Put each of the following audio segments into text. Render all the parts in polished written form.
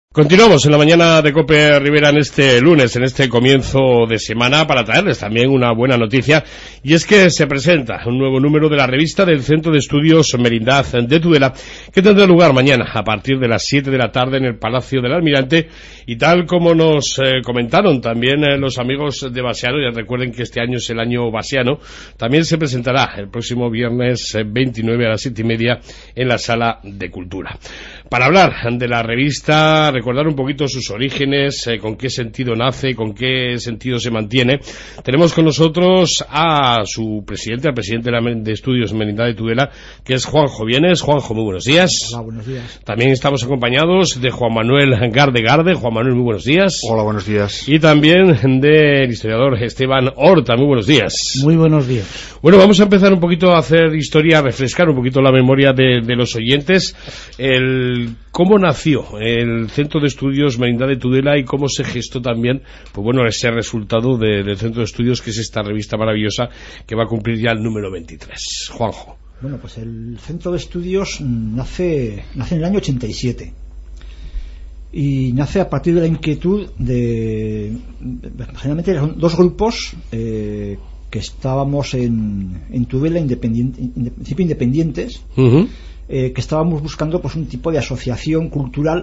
Continuamos en la mañana de COPE Rivera en este lunes, en este comienzo de semana, para traerles también una buena noticia, y es que se presenta un nuevo número de la revista del Centro de Estudios Merindad de Tudela, que tendrá lugar mañana a partir de las 7 de la tarde en el Palacio del Almirante, y tal como nos comentaron también los amigos de Basiano, ya recuerden que este año es el año basiano, también se presentará el próximo viernes 29 a las 7:30 en la Sala de Cultura. Para hablar de la revista, recordar un poquito sus orígenes, con qué sentido nace, con qué sentido se mantiene, tenemos con nosotros a su presidente, al presidente de Estudios Merindad de Tudela, que es Juanjo Vienes. Juanjo, muy buenos días. Hola, buenos días. También estamos acompañados de Juan Manuel Garde. Juan Manuel, muy buenos días. Hola, buenos días. Y también del historiador Esteban Horta, muy buenos días. Muy buenos días. Bueno, vamos a empezar un poquito a hacer historia, a refrescar un poquito la memoria de los oyentes. ¿Cómo nació el Centro de Estudios Merindad de Tudela y cómo se gestó también, pues bueno, ese resultado del Centro de Estudios, que es esta revista maravillosa que va a cumplir ya el número 23? Juanjo. Bueno, pues el Centro de Estudios nace en el año 87 y nace a partir de la inquietud de, generalmente eran dos grupos que estábamos en Tudela, en principio independientes, que estábamos buscando pues un tipo de asociación cultural,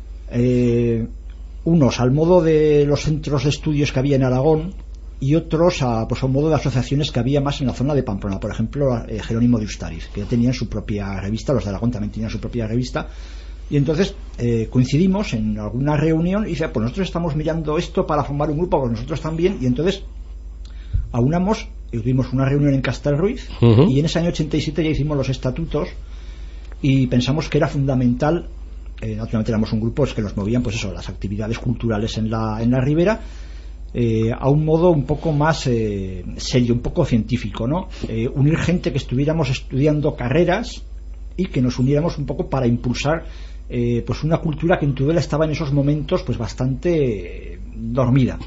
unos al modo de los centros de estudios que había en Aragón y otros a un modo de asociaciones que había más en la zona de Pamplona. Por ejemplo, Jerónimo de Ustariz, que tenían su propia revista, los de Aragón también tenían su propia revista, y entonces coincidimos en alguna reunión y dice, pues nosotros estamos mirando esto para formar un grupo, pues nosotros también, y entonces aunamos y tuvimos una reunión en Castelruiz, y en ese año 87 ya hicimos los estatutos y pensamos que era fundamental, naturalmente éramos un grupo que nos movían pues eso, las actividades culturales en la ribera, a un modo un poco más serio, un poco científico, ¿no? Unir gente que estuviéramos estudiando carreras y que nos uniéramos un poco para impulsar pues una cultura que en Tudela estaba en esos momentos pues bastante dormida.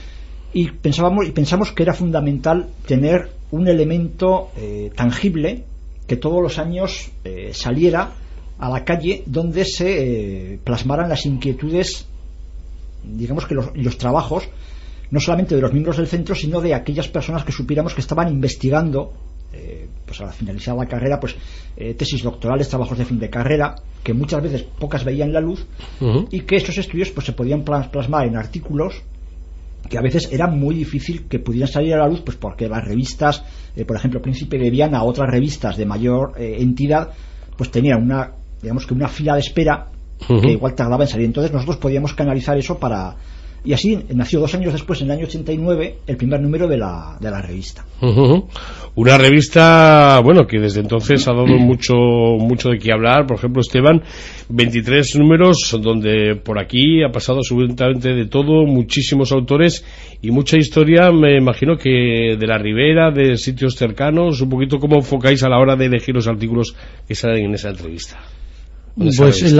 Y pensamos que era fundamental tener un elemento tangible que todos los años saliera a la calle, donde se plasmaran las inquietudes, digamos que los trabajos, no solamente de los miembros del centro, sino de aquellas personas que supiéramos que estaban investigando, pues al finalizar la carrera, pues tesis doctorales, trabajos de fin de carrera, que muchas veces pocas veían la luz, y que estos estudios pues se podían plasmar en artículos que a veces era muy difícil que pudieran salir a la luz, pues porque las revistas, por ejemplo Príncipe de Viana, otras revistas de mayor entidad, pues tenían una fila de espera que igual tardaba en salir. Entonces nosotros podíamos canalizar eso para... Y así nació 2 años después, en el año 89, el primer número de la revista. Una revista, bueno, que desde entonces ha dado mucho de qué hablar. Por ejemplo, Esteban, 23 números donde por aquí ha pasado absolutamente de todo, muchísimos autores y mucha historia, me imagino que de la ribera, de sitios cercanos. Un poquito cómo enfocáis a la hora de elegir los artículos que salen en esa entrevista. Pues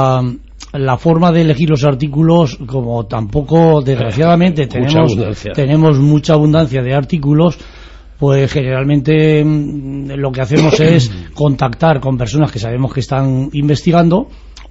la forma de elegir los artículos, como tampoco desgraciadamente tenemos mucha abundancia de artículos, pues generalmente lo que hacemos es contactar con personas que sabemos que están investigando,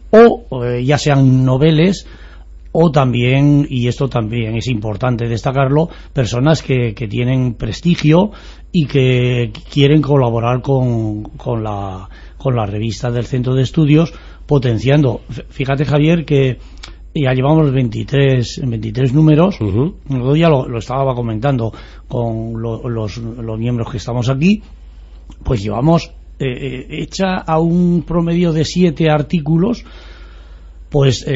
o ya sean noveles, o también, y esto también es importante destacarlo, personas que tienen prestigio y que quieren colaborar con la revista del Centro de Estudios, potenciando. Fíjate, Javier, que ya llevamos 23 números. Yo ya lo estaba comentando con los miembros que estamos aquí, pues llevamos hecha a un promedio de 7 artículos, pues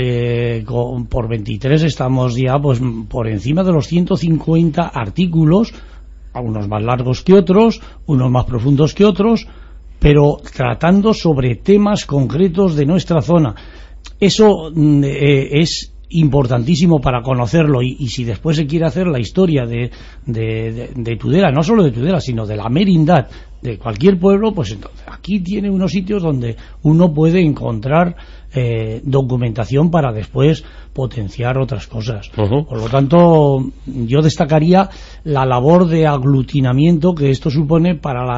por 23 estamos ya pues por encima de los 150 artículos, algunos más largos que otros, unos más profundos que otros, pero tratando sobre temas concretos de nuestra zona. Eso es importantísimo para conocerlo, y si después se quiere hacer la historia de Tudela, no solo de Tudela, sino de la merindad de cualquier pueblo, pues entonces aquí tiene unos sitios donde uno puede encontrar documentación para después potenciar otras cosas. Por lo tanto, yo destacaría la labor de aglutinamiento que esto supone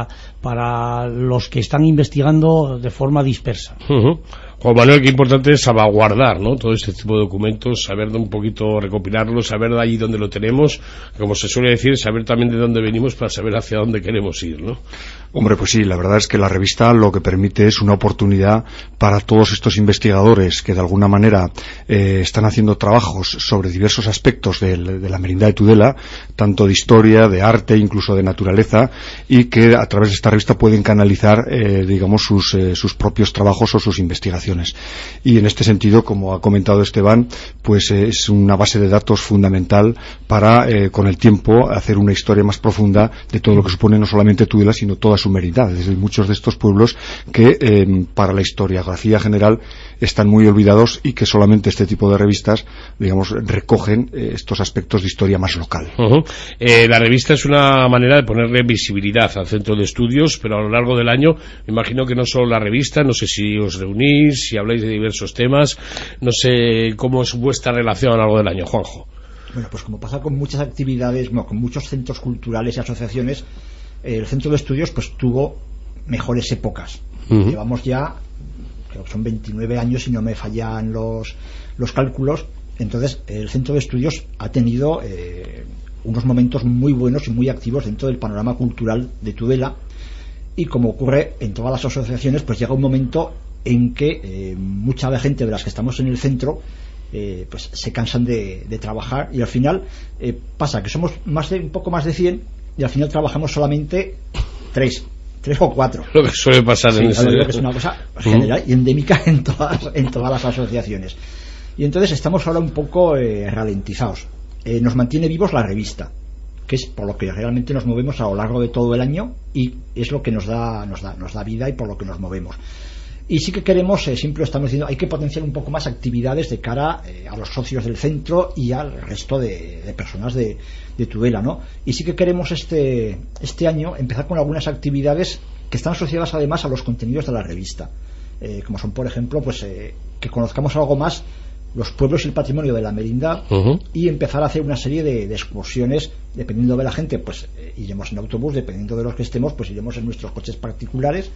para los que están investigando de forma dispersa. Juan Manuel, qué importante es salvaguardar, ¿no?, todo este tipo de documentos, saber un poquito recopilarlos, saber de allí dónde lo tenemos, como se suele decir, saber también de dónde venimos para saber hacia dónde queremos ir, ¿no? Hombre, pues sí, la verdad es que la revista lo que permite es una oportunidad para todos estos investigadores que de alguna manera están haciendo trabajos sobre diversos aspectos de la Merindad de Tudela, tanto de historia, de arte, incluso de naturaleza, y que a través de esta revista pueden canalizar, digamos, sus propios trabajos o sus investigaciones. Y en este sentido, como ha comentado Esteban, pues es una base de datos fundamental para, con el tiempo, hacer una historia más profunda de todo lo que supone no solamente Tudela, sino toda su merindad, desde muchos de estos pueblos que para la historiografía general están muy olvidados y que solamente este tipo de revistas, digamos, recogen estos aspectos de historia más local. La revista es una manera de ponerle visibilidad al centro de estudios, pero a lo largo del año me imagino que no solo la revista, no sé si os reunís, si habláis de diversos temas, no sé cómo es vuestra relación a lo largo del año, Juanjo. Bueno, pues como pasa con muchas actividades, con muchos centros culturales y asociaciones, el centro de estudios pues tuvo mejores épocas. Llevamos ya, creo que son 29 años si no me fallan los cálculos. Entonces el centro de estudios ha tenido unos momentos muy buenos y muy activos dentro del panorama cultural de Tudela, y como ocurre en todas las asociaciones, pues llega un momento en que mucha gente de las que estamos en el centro pues se cansan de trabajar, y al final pasa que somos un poco más de 100 y al final trabajamos solamente 3 o 4. Lo que suele pasar en ese... que es una cosa general y endémica en todas las asociaciones. Y entonces estamos ahora un poco ralentizados. Nos mantiene vivos la revista, que es por lo que realmente nos movemos a lo largo de todo el año, y es lo que nos da vida y por lo que nos movemos. Y sí que queremos, siempre lo estamos diciendo, hay que potenciar un poco más actividades de cara a los socios del centro y al resto de personas de Tudela, ¿no? Y sí que queremos este año empezar con algunas actividades que están asociadas además a los contenidos de la revista, como son, por ejemplo, pues que conozcamos algo más los pueblos y el patrimonio de la merindad, y empezar a hacer una serie de excursiones, dependiendo de la gente, pues iremos en autobús, dependiendo de los que estemos, pues iremos en nuestros coches particulares.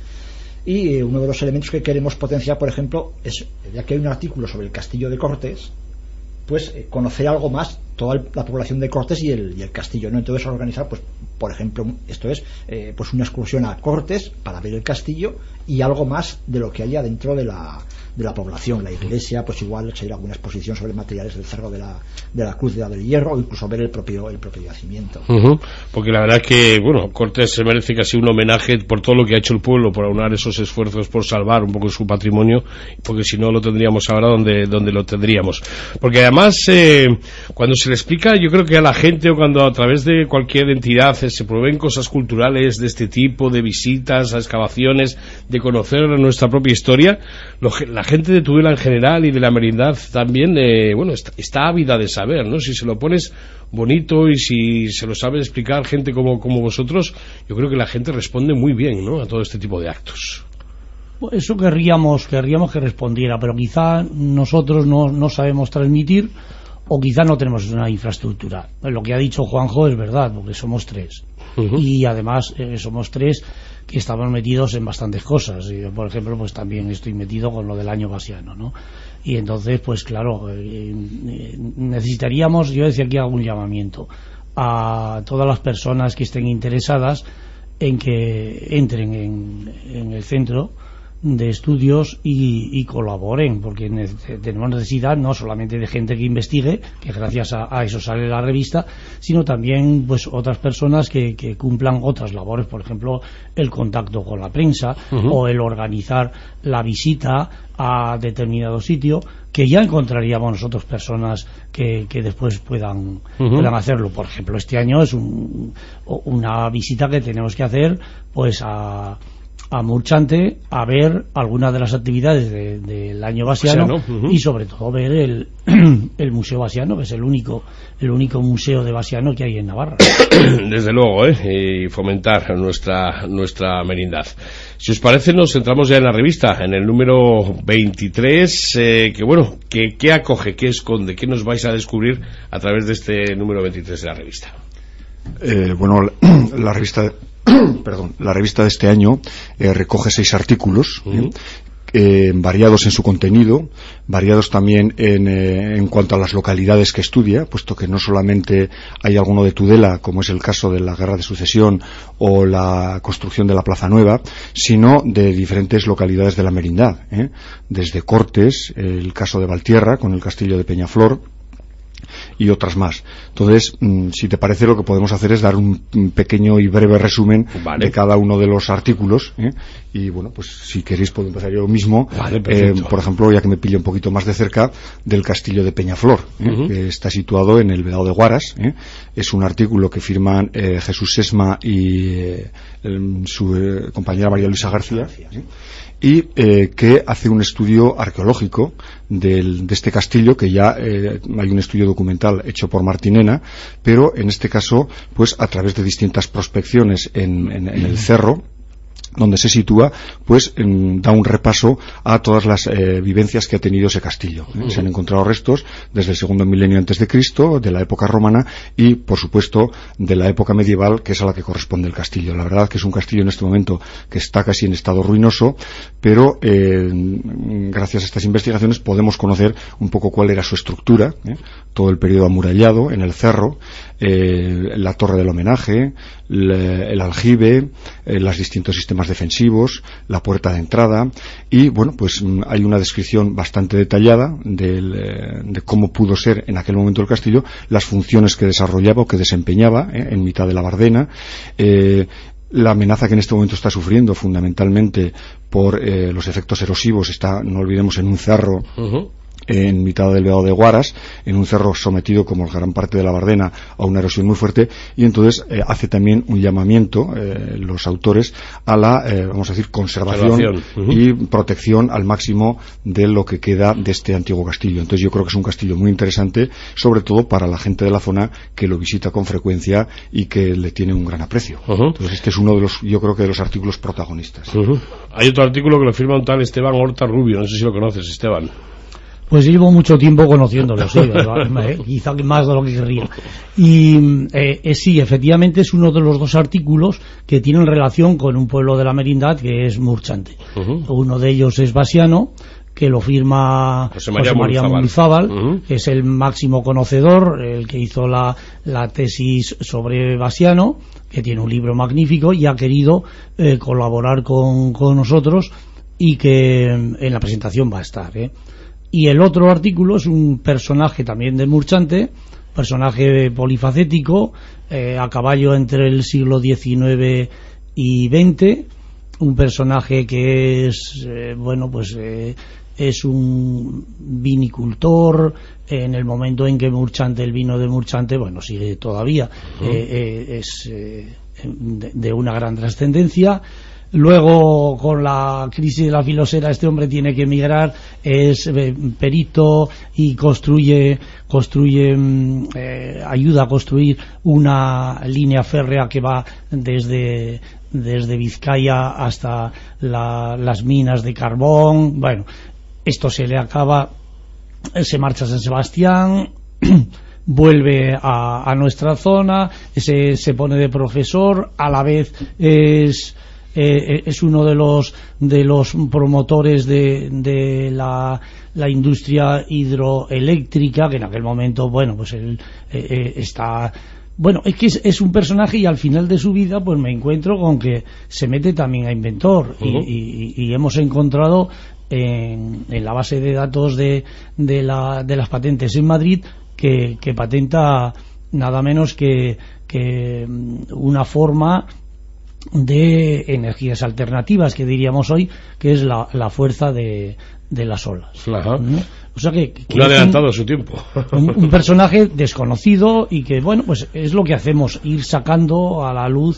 Y uno de los elementos que queremos potenciar, por ejemplo, es, ya que hay un artículo sobre el castillo de Cortes, pues conocer algo más toda la población de Cortes y el castillo, ¿no? Entonces organizar, pues por ejemplo, esto es pues una excursión a Cortes para ver el castillo y algo más de lo que haya dentro de la población, la iglesia, pues igual seguir alguna exposición sobre materiales del cerro de la Cruz del Hierro, o incluso ver el propio yacimiento. Porque la verdad es que, bueno, Cortes se merece casi un homenaje por todo lo que ha hecho el pueblo, por aunar esos esfuerzos por salvar un poco su patrimonio, porque si no lo tendríamos ahora donde lo tendríamos. Porque además, cuando se le explica, yo creo que a la gente, o cuando a través de cualquier entidad se proveen cosas culturales de este tipo, de visitas a excavaciones, de conocer nuestra propia historia, la gente de Tudela en general y de la merindad también, está ávida de saber, ¿no? Si se lo pones bonito y si se lo sabe explicar gente como vosotros, yo creo que la gente responde muy bien, ¿no?, a todo este tipo de actos. Eso querríamos que respondiera, pero quizá nosotros no sabemos transmitir, o quizá no tenemos una infraestructura. Lo que ha dicho Juanjo es verdad, porque somos 3. Y además somos 3 que estamos metidos en bastantes cosas. Yo, por ejemplo, pues también estoy metido con lo del año Basiano, ¿no? Y entonces, pues claro, necesitaríamos, yo decía aquí, algún llamamiento a todas las personas que estén interesadas en que entren en el centro de estudios y colaboren, porque tenemos necesidad no solamente de gente que investigue, que gracias a eso sale la revista, sino también pues otras personas que cumplan otras labores, por ejemplo el contacto con la prensa, o el organizar la visita a determinado sitio, que ya encontraríamos nosotros personas que después puedan hacerlo. Por ejemplo, este año es una visita que tenemos que hacer pues a Murchante a ver algunas de las actividades del año Basiano, y sobre todo ver el Museo Basiano, que es el único museo de Basiano que hay en Navarra. Desde luego, y fomentar nuestra merindad. Si os parece, nos centramos ya en la revista, en el número 23, ¿qué acoge, qué esconde, qué nos vais a descubrir a través de este número 23 de la revista? La revista la revista de este año recoge 6 artículos, variados en su contenido, variados también en cuanto a las localidades que estudia, puesto que no solamente hay alguno de Tudela, como es el caso de la Guerra de Sucesión o la construcción de la Plaza Nueva, sino de diferentes localidades de la merindad, desde Cortes, el caso de Valtierra con el castillo de Peñaflor y otras más. Entonces, si te parece, lo que podemos hacer es dar un pequeño y breve resumen de cada uno de los artículos, y bueno, pues si queréis puedo empezar yo mismo, por ejemplo, ya que me pille un poquito más de cerca, del castillo de Peñaflor, que está situado en el Vedado de Guaras. Es un artículo que firman Jesús Sesma y su compañera María Luisa García, y que hace un estudio arqueológico de este castillo, que ya hay un estudio documental hecho por Martinena, pero en este caso pues a través de distintas prospecciones en el cerro donde se sitúa, pues da un repaso a todas las vivencias que ha tenido ese castillo. Se han encontrado restos desde el segundo milenio antes de Cristo, de la época romana y, por supuesto, de la época medieval, que es a la que corresponde el castillo. La verdad que es un castillo en este momento que está casi en estado ruinoso, pero gracias a estas investigaciones podemos conocer un poco cuál era su estructura, todo el periodo amurallado en el cerro, la torre del homenaje, el aljibe, los distintos sistemas defensivos, la puerta de entrada, y bueno, pues hay una descripción bastante detallada de cómo pudo ser en aquel momento el castillo, las funciones que desarrollaba o que desempeñaba en mitad de la Bardena, la amenaza que en este momento está sufriendo fundamentalmente por los efectos erosivos, está, no olvidemos, en un cerro en mitad del Vedado de Guaras, en un cerro sometido, como gran parte de la Bardena, a una erosión muy fuerte, y entonces hace también un llamamiento los autores a la, vamos a decir, conservación y protección al máximo de lo que queda de este antiguo castillo. Entonces yo creo que es un castillo muy interesante, sobre todo para la gente de la zona que lo visita con frecuencia y que le tiene un gran aprecio. Entonces este es uno de los, yo creo que de los artículos protagonistas. Hay otro artículo que lo firma un tal Esteban Horta Rubio, no sé si lo conoces, Esteban. Pues llevo mucho tiempo conociéndolo, sí, quizá más de lo que querría. Y sí, efectivamente es uno de los 2 artículos que tienen relación con un pueblo de la merindad que es Murchante. Uno de ellos es Basiano, que lo firma José María Mundizábal, que es el máximo conocedor, el que hizo la tesis sobre Basiano, que tiene un libro magnífico y ha querido colaborar con nosotros, y que en la presentación va a estar. Y el otro artículo es un personaje también de Murchante, personaje polifacético, a caballo entre el siglo XIX y XX, un personaje que es, es un vinicultor. En el momento en que el vino de Murchante, sigue todavía, es de una gran trascendencia. Luego, con la crisis de la filosera, este hombre tiene que emigrar, es perito y ayuda a construir una línea férrea que va desde Vizcaya hasta las minas de carbón. Bueno, esto se le acaba, se marcha a San Sebastián, vuelve a nuestra zona, se pone de profesor, a la vez es uno de los promotores de la industria hidroeléctrica, que en aquel momento él está, es que es un personaje, y al final de su vida pues me encuentro con que se mete también a inventor. Y hemos encontrado en la base de datos de las patentes en Madrid que patenta nada menos que una forma de energías alternativas, que diríamos hoy, que es la fuerza de las olas. O sea que un adelantado a su tiempo. un personaje desconocido, y que pues es lo que hacemos, ir sacando a la luz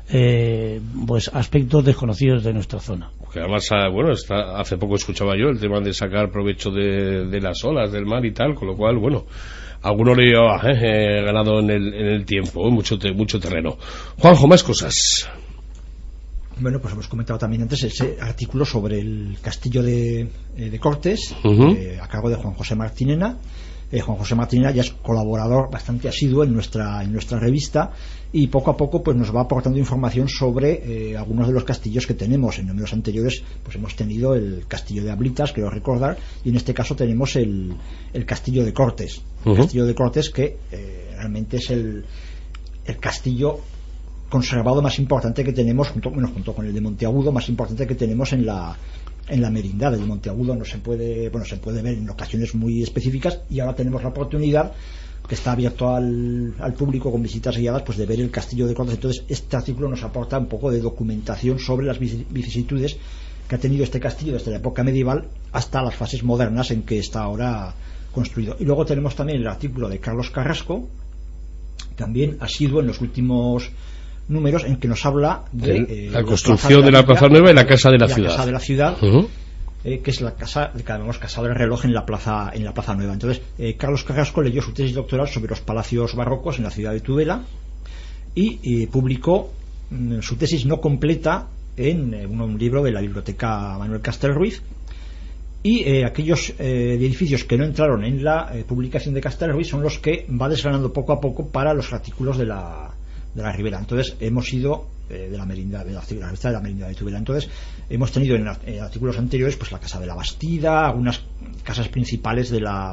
pues aspectos desconocidos de nuestra zona. Que además, bueno, hace poco escuchaba yo el tema de sacar provecho de las olas del mar y tal, con lo cual, bueno, alguno le lleva ganado en el tiempo, mucho terreno. Juanjo, más cosas. Bueno, pues hemos comentado también antes ese artículo sobre el castillo de Cortes, a cargo de Juan José Martinena. Juan José Martinena ya es colaborador bastante asiduo en nuestra revista, y poco a poco pues nos va aportando información sobre algunos de los castillos que tenemos. En números anteriores pues hemos tenido el castillo de Ablitas, creo recordar, y en este caso tenemos el castillo de Cortes. El castillo de Cortes, que realmente es el castillo conservado más importante que tenemos, junto con el de Monteagudo, más importante que tenemos en la merindad. El de Monteagudo se puede ver en ocasiones muy específicas, y ahora tenemos la oportunidad, que está abierto al público con visitas guiadas, pues de ver el castillo de Cortes. Entonces este artículo nos aporta un poco de documentación sobre las vicisitudes que ha tenido este castillo desde la época medieval hasta las fases modernas en que está ahora construido. Y luego tenemos también el artículo de Carlos Carrasco, también asiduo en los últimos números, en que nos habla de la construcción de la Plaza Nueva y la Casa de la Ciudad. Casa de la Ciudad, que es la casa que llamamos Casa del Reloj en la Plaza Nueva. Entonces, Carlos Carrasco leyó su tesis doctoral sobre los palacios barrocos en la ciudad de Tudela, y publicó su tesis no completa en un libro de la biblioteca Manuel Castelruiz. Y aquellos edificios que no entraron en la publicación de Castelruiz son los que va desgranando poco a poco para los artículos de la Ribera. Entonces hemos ido de la merindad, de la revista de la merindad de Tudela. Entonces hemos tenido en artículos anteriores pues la Casa de la Bastida, algunas casas principales de la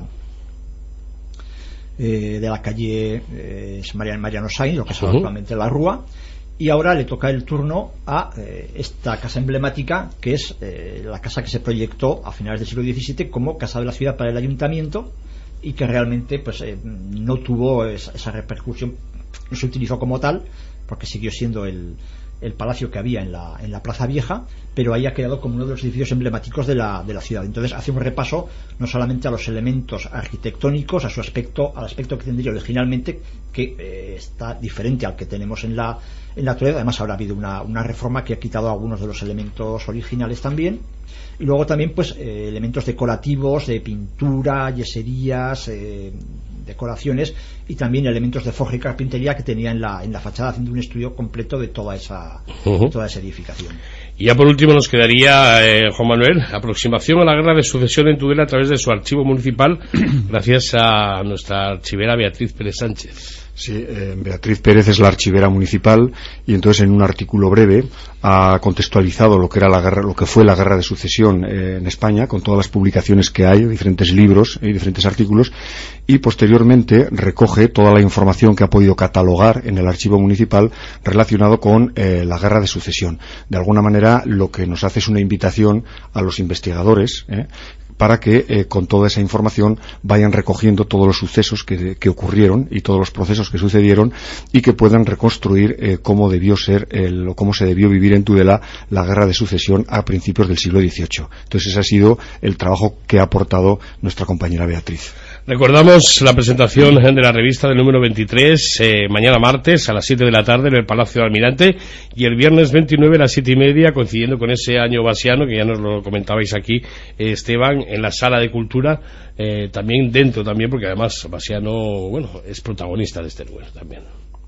calle Mariano Sainz, lo que es actualmente la Rúa. Y ahora le toca el turno a esta casa emblemática, que es la casa que se proyectó a finales del siglo XVII como Casa de la Ciudad para el Ayuntamiento, y que realmente pues no tuvo esa repercusión, no se utilizó como tal, porque siguió siendo el palacio que había en la Plaza Vieja, pero ahí ha quedado como uno de los edificios emblemáticos de la ciudad. Entonces hace un repaso no solamente a los elementos arquitectónicos, al aspecto que tendría originalmente, que está diferente al que tenemos en la actualidad. Además ahora ha habido una reforma que ha quitado algunos de los elementos originales también, y luego también pues elementos decorativos de pintura, yeserías, decoraciones, y también elementos de forja y carpintería que tenía en la fachada, haciendo un estudio completo de toda esa edificación. Y ya por último nos quedaría, Juan Manuel, aproximación a la guerra de sucesión en Tudela a través de su archivo municipal, gracias a nuestra archivera Beatriz Pérez Sánchez. Sí, Beatriz Pérez es la archivera municipal, y entonces en un artículo breve ha contextualizado lo que fue la guerra de sucesión en España, con todas las publicaciones que hay, diferentes libros y diferentes artículos, y posteriormente recoge toda la información que ha podido catalogar en el archivo municipal relacionado con la guerra de sucesión. De alguna manera lo que nos hace es una invitación a los investigadores para que con toda esa información vayan recogiendo todos los sucesos que ocurrieron y todos los procesos que sucedieron, y que puedan reconstruir cómo debió ser o cómo se debió vivir en Tudela la guerra de sucesión a principios del siglo XVIII. Entonces ese ha sido el trabajo que ha aportado nuestra compañera Beatriz. Recordamos la presentación de la revista del número 23, mañana martes a las 7 de la tarde en el Palacio del Almirante, y el viernes 29 a las 7:30, coincidiendo con ese año basiano, que ya nos lo comentabais aquí, Esteban, en la Sala de Cultura, también porque además Basiano, es protagonista de este número también.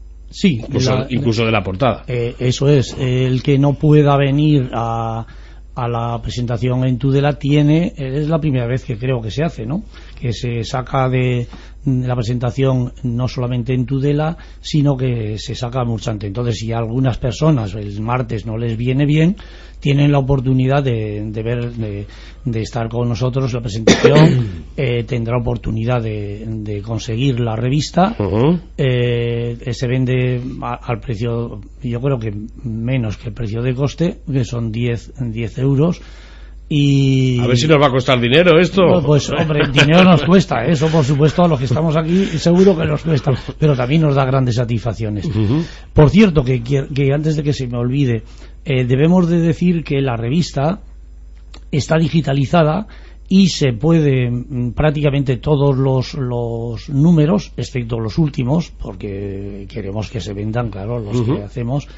Sí, incluso de la portada. Eso es, el que no pueda venir a la presentación en Tudela es la primera vez que creo que se hace, ¿no? Que se saca de la presentación no solamente en Tudela, sino que se saca mucho antes. Entonces, si a algunas personas el martes no les viene bien, tienen la oportunidad de estar con nosotros. La presentación tendrá oportunidad de conseguir la revista. Se vende al precio, yo creo que menos que el precio de coste, que son 10 euros. Y a ver si nos va a costar dinero esto. No, pues hombre, dinero nos cuesta, eso por supuesto, a los que estamos aquí seguro que nos cuesta, pero también nos da grandes satisfacciones. Por cierto, que antes de que se me olvide, debemos de decir que la revista está digitalizada y se puede prácticamente todos los números, excepto los últimos, porque queremos que se vendan, claro, los que hacemos,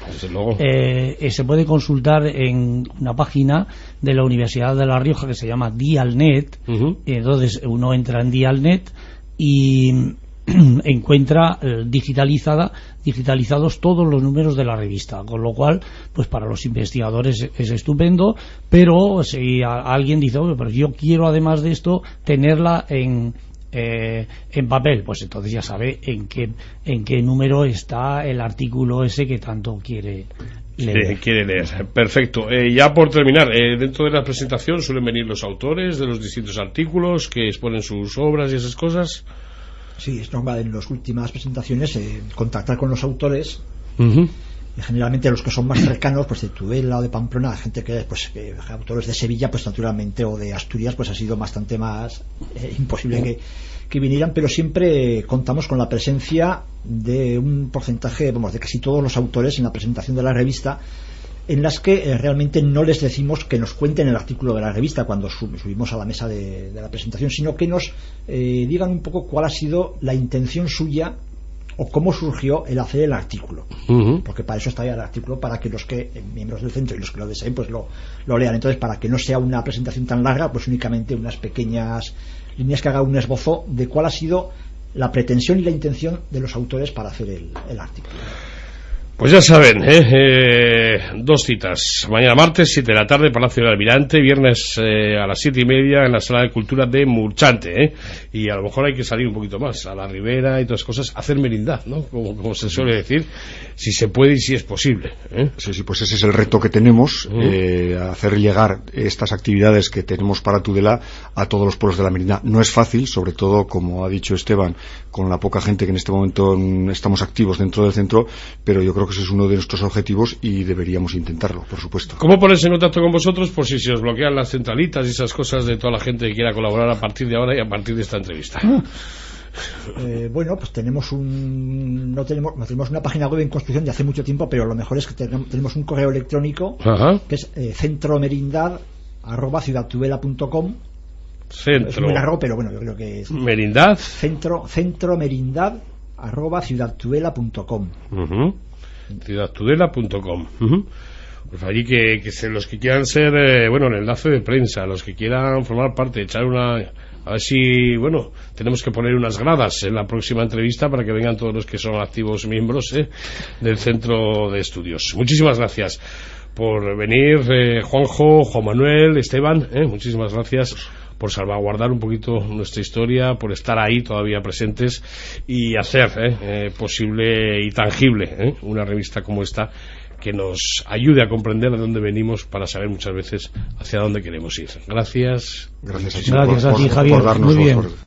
se puede consultar en una página de la Universidad de La Rioja que se llama Dialnet. Entonces uno entra en Dialnet y encuentra digitalizados todos los números de la revista, con lo cual pues para los investigadores es estupendo, pero si alguien dice, oye, pero yo quiero además de esto tenerla en papel, pues entonces ya sabe en qué número está el artículo ese que tanto quiere leer. Perfecto. Ya por terminar, dentro de la presentación suelen venir los autores de los distintos artículos que exponen sus obras y esas cosas. Sí, es normal en las últimas presentaciones contactar con los autores. Y generalmente los que son más cercanos, pues de Tudela o de Pamplona, gente que autores de Sevilla, pues naturalmente, o de Asturias, pues ha sido bastante más imposible que vinieran, pero siempre contamos con la presencia de un porcentaje, de casi todos los autores en la presentación de la revista, en las que realmente no les decimos que nos cuenten el artículo de la revista cuando subimos a la mesa de la presentación, sino que nos digan un poco cuál ha sido la intención suya o cómo surgió el hacer el artículo, porque para eso está ya el artículo, para que los miembros del centro y los que lo deseen pues lo lean. Entonces, para que no sea una presentación tan larga, pues únicamente unas pequeñas líneas que haga un esbozo de cuál ha sido la pretensión y la intención de los autores para hacer el artículo. Pues ya saben, 2 citas. Mañana martes, 7 de la tarde, Palacio del Almirante. Viernes a las 7:30 en la Sala de Cultura de Murchante. Y a lo mejor hay que salir un poquito más a la Ribera y todas las cosas, hacer merindad, ¿no? Como se suele decir, si se puede y si es posible. Sí, pues ese es el reto que tenemos, hacer llegar estas actividades que tenemos para Tudela a todos los pueblos de la merindad. No es fácil, sobre todo, como ha dicho Esteban, con la poca gente que en este momento estamos activos dentro del centro, pero yo creo que ese es uno de nuestros objetivos y deberíamos intentarlo, por supuesto. ¿Cómo ponerse en contacto con vosotros por si se os bloquean las centralitas y esas cosas de toda la gente que quiera colaborar a partir de ahora y a partir de esta entrevista? Pues tenemos no tenemos una página web en construcción de hace mucho tiempo, pero lo mejor es que tenemos un correo electrónico que es centromerindad@ciudadtudela.com. Centro. Es muy largo, pero bueno, yo creo que es Merindad. centromerindad@ciudadtudela.com. ciudadtudela.com. Pues allí que los que quieran ser el enlace de prensa, los que quieran formar parte, echar a ver si tenemos que poner unas gradas en la próxima entrevista para que vengan todos los que son activos miembros del centro de estudios. Muchísimas gracias por venir, Juanjo, Juan Manuel, Esteban, muchísimas gracias por salvaguardar un poquito nuestra historia, por estar ahí todavía presentes y hacer posible y tangible una revista como esta que nos ayude a comprender de dónde venimos para saber muchas veces hacia dónde queremos ir. Gracias. Gracias a ti, Javier. Por darnos muy bien. voz.